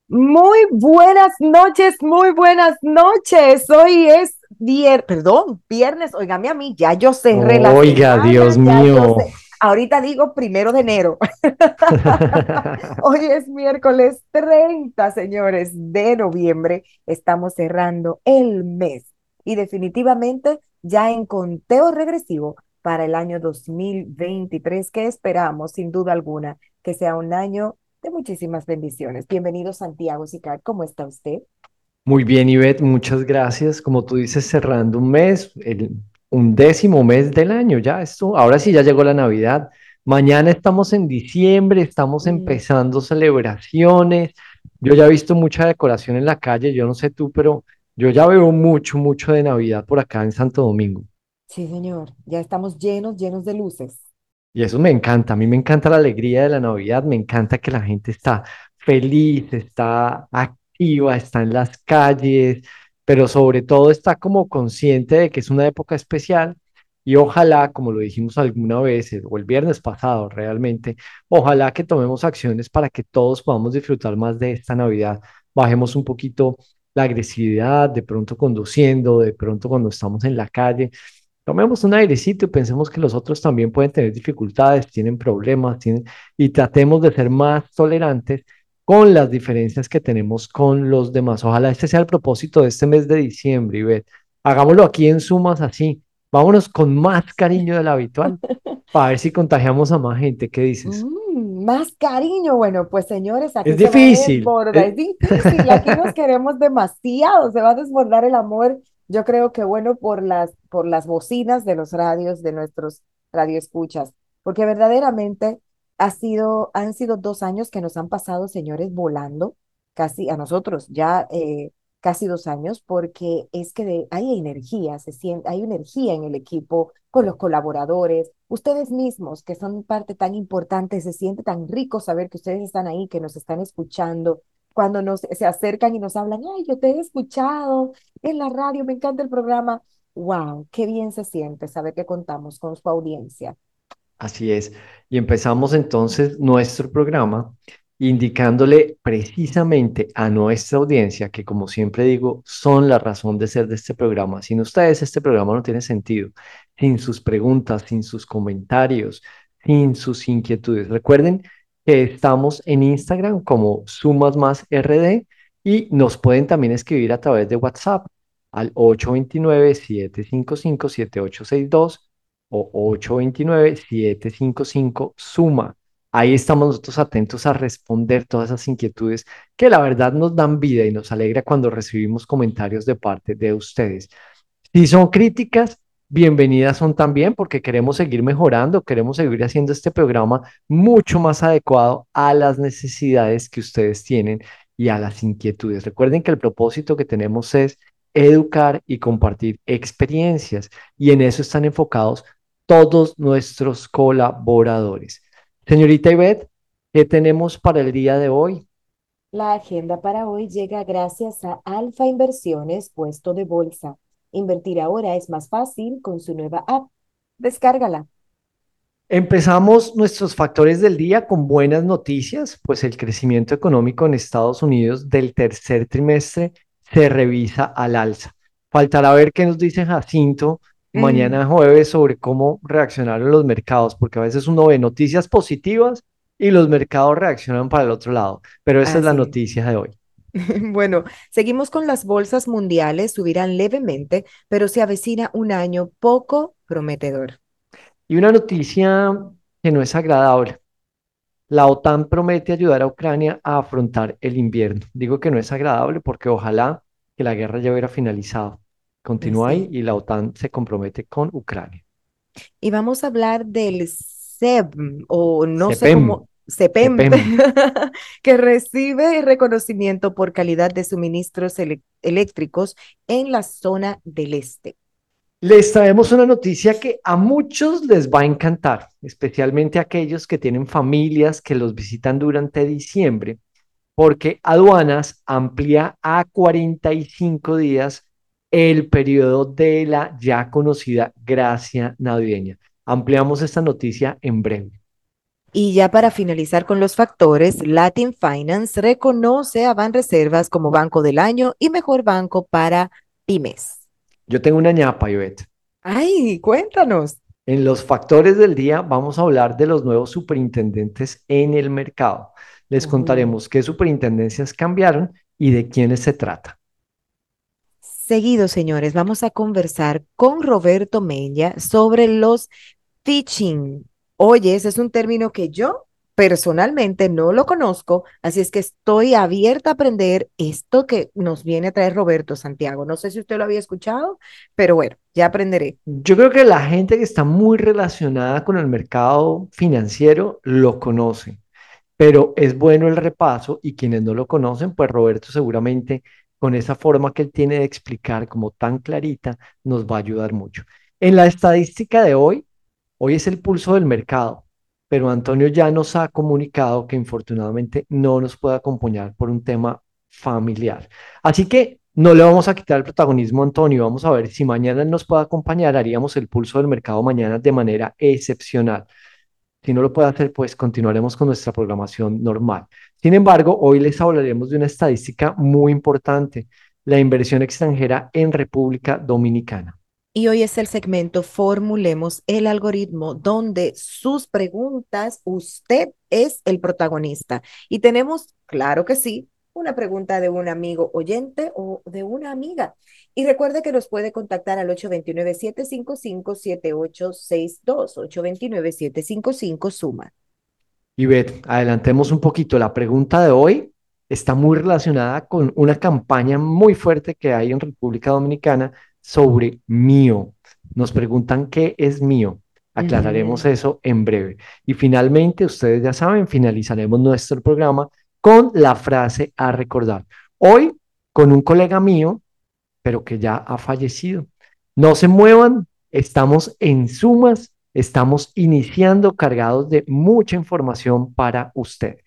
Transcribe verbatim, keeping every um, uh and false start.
Muy buenas noches, muy buenas noches. Hoy es viernes, perdón, viernes, óigame a mí, ya yo cerré la Oiga, Dios semana, ya yo mío. sé, ahorita digo primero de enero. Hoy es miércoles treinta, señores, de noviembre. Estamos cerrando el mes y definitivamente ya en conteo regresivo para el año dos mil veintitrés, que esperamos sin duda alguna que sea un año de muchísimas bendiciones. Bienvenido, Santiago Sicar. ¿Cómo está usted? Muy bien, Ivette, muchas gracias. Como tú dices, cerrando un mes, el undécimo mes del año, ya esto, ahora sí ya llegó la Navidad. Mañana estamos en diciembre, estamos Mm, empezando celebraciones. Yo ya he visto mucha decoración en la calle, yo no sé tú, pero yo ya veo mucho, mucho de Navidad por acá en Santo Domingo. sí, señor. Ya estamos llenos, llenos de luces. Y eso me encanta, a mí me encanta la alegría de la Navidad, me encanta que la gente está feliz, está activa, está en las calles, pero sobre todo está como consciente de que es una época especial y ojalá, como lo dijimos alguna vez, eh, o el viernes pasado realmente, ojalá que tomemos acciones para que todos podamos disfrutar más de esta Navidad, bajemos un poquito la agresividad, de pronto conduciendo, de pronto cuando estamos en la calle. Tomemos un airecito y pensemos que los otros también pueden tener dificultades, tienen problemas, tienen, y tratemos de ser más tolerantes con las diferencias que tenemos con los demás. Ojalá este sea el propósito de este mes de diciembre, Ivette. Hagámoslo aquí en Sumas así. Vámonos con más cariño del habitual para ver si contagiamos a más gente. ¿Qué dices? Mm, más cariño. Bueno, pues señores, Es aquí se va a difícil. desbordar. es- Es difícil, aquí nos queremos demasiado, se va a desbordar el amor. Yo creo que bueno, por las, por las bocinas de los radios, de nuestros radioescuchas, porque verdaderamente ha sido, han sido dos años que nos han pasado, señores, volando, casi a nosotros, ya eh, casi dos años, porque es que de- hay energía, se siente, hay energía en el equipo, con los colaboradores, ustedes mismos, que son parte tan importante, se siente tan rico saber que ustedes están ahí, que nos están escuchando, cuando nos se acercan y nos hablan, ay, yo te he escuchado en la radio, me encanta el programa. Wow, qué bien se siente saber que contamos con su audiencia. Así es. Y empezamos entonces nuestro programa indicándole precisamente a nuestra audiencia que, como siempre digo, son la razón de ser de este programa. Sin ustedes, este programa no tiene sentido. Sin sus preguntas, sin sus comentarios, sin sus inquietudes. Recuerden que estamos en Instagram como Sumas Más R D y nos pueden también escribir a través de WhatsApp al ocho dos nueve, siete cinco cinco, siete ocho seis dos o ocho dos nueve, siete cinco cinco, suma. Ahí estamos nosotros atentos a responder todas esas inquietudes que la verdad nos dan vida y nos alegra cuando recibimos comentarios de parte de ustedes. Si son críticas, bienvenidas son también porque queremos seguir mejorando, queremos seguir haciendo este programa mucho más adecuado a las necesidades que ustedes tienen y a las inquietudes. Recuerden que el propósito que tenemos es educar y compartir experiencias y en eso están enfocados todos nuestros colaboradores. Señorita Ivette, ¿qué tenemos para el día de hoy? La agenda para hoy llega gracias a Alfa Inversiones, puesto de bolsa. Invertir ahora es más fácil con su nueva app. Descárgala. Empezamos nuestros factores del día con buenas noticias, pues el crecimiento económico en Estados Unidos del tercer trimestre se revisa al alza. Faltará ver qué nos dice Jacinto Mm, mañana jueves sobre cómo reaccionaron los mercados, porque a veces uno ve noticias positivas y los mercados reaccionan para el otro lado, pero esa es la así. noticia de hoy. Bueno, seguimos con las bolsas mundiales, subirán levemente, pero se avecina un año poco prometedor. Y una noticia que no es agradable. La OTAN promete ayudar a Ucrania a afrontar el invierno. Digo que no es agradable porque ojalá que la guerra ya hubiera finalizado. Continúa ahí Sí. y la OTAN se compromete con Ucrania. Y vamos a hablar del S E B o no sé CEPEM, cómo, CEPEM, CEPEM. que recibe reconocimiento por calidad de suministros ele- eléctricos en la zona del este. Les traemos una noticia que a muchos les va a encantar, especialmente a aquellos que tienen familias que los visitan durante diciembre, porque Aduanas amplía a cuarenta y cinco días el periodo de la ya conocida gracia navideña. Ampliamos esta noticia en breve. Y ya para finalizar con los factores, Latin Finance reconoce a Banreservas como Banco del Año y Mejor Banco para Pymes. Yo tengo una ñapa, Ivette. Ay, cuéntanos. En los factores del día vamos a hablar de los nuevos superintendentes en el mercado. Les Ujú. contaremos qué superintendencias cambiaron y de quiénes se trata. Seguido, señores, vamos a conversar con Roberto Mella sobre los phishing. Oye, ese es un término que yo personalmente no lo conozco, así es que estoy abierta a aprender esto que nos viene a traer Roberto Santiago. No sé si usted lo había escuchado, pero bueno, ya aprenderé. Yo creo que la gente que está muy relacionada con el mercado financiero lo conoce, pero es bueno el repaso y quienes no lo conocen, pues Roberto seguramente con esa forma que él tiene de explicar como tan clarita, nos va a ayudar mucho. En la estadística de hoy, hoy es el pulso del mercado, pero Antonio ya nos ha comunicado que infortunadamente no nos puede acompañar por un tema familiar. Así que no le vamos a quitar el protagonismo a Antonio, vamos a ver si mañana él nos puede acompañar, haríamos el pulso del mercado mañana de manera excepcional. Si no lo puede hacer, pues continuaremos con nuestra programación normal. Sin embargo, hoy les hablaremos de una estadística muy importante, la inversión extranjera en República Dominicana. Y hoy es el segmento Formulemos el algoritmo, donde sus preguntas, usted es el protagonista. Y tenemos, claro que sí, una pregunta de un amigo oyente o de una amiga. Y recuerde que nos puede contactar al ocho dos nueve, siete cinco cinco, siete ocho seis dos, ocho dos nueve, siete cinco cinco, suma. Y Beth, adelantemos un poquito. La pregunta de hoy está muy relacionada con una campaña muy fuerte que hay en República Dominicana sobre mío. Nos preguntan qué es mío. Aclararemos Ujú. eso en breve. Y finalmente, ustedes ya saben, finalizaremos nuestro programa con la frase a recordar. Hoy, con un colega mío, pero que ya ha fallecido. No se muevan, estamos en sumas, estamos iniciando cargados de mucha información para ustedes.